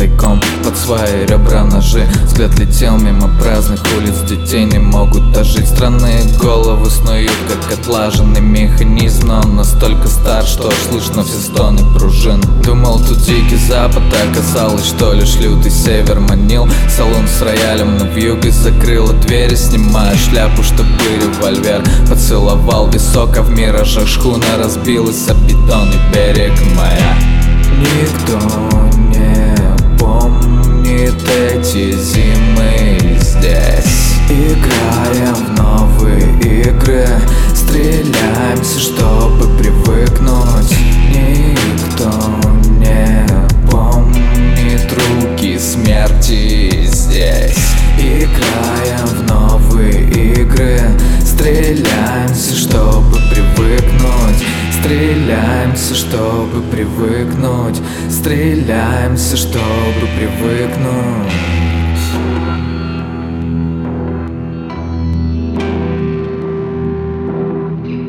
тайком под свои ребра ножи. Взгляд летел мимо праздных улиц, детей не могут дожить. Странные головы снуют, как отлаженный механизм, но он настолько стар, что аж слышно все стоны пружин. Думал, тут дикий запад, а оказалось, что лишь лютый север манил. Салон с роялем, но вьюгой закрыла двери, снимая шляпу, чтобы револьвер поцеловал висок, а в миражах шхуна разбилась об бетонный берег моя. Никто не помнит эти зимы здесь. Играем в новые игры, стреляемся, чтобы привыкнуть. Никто не помнит руки смерти здесь. Играем в новые игры, стреляемся, чтобы привыкнуть. Стреляемся, чтобы привыкнуть. Стреляемся, чтобы привыкнуть.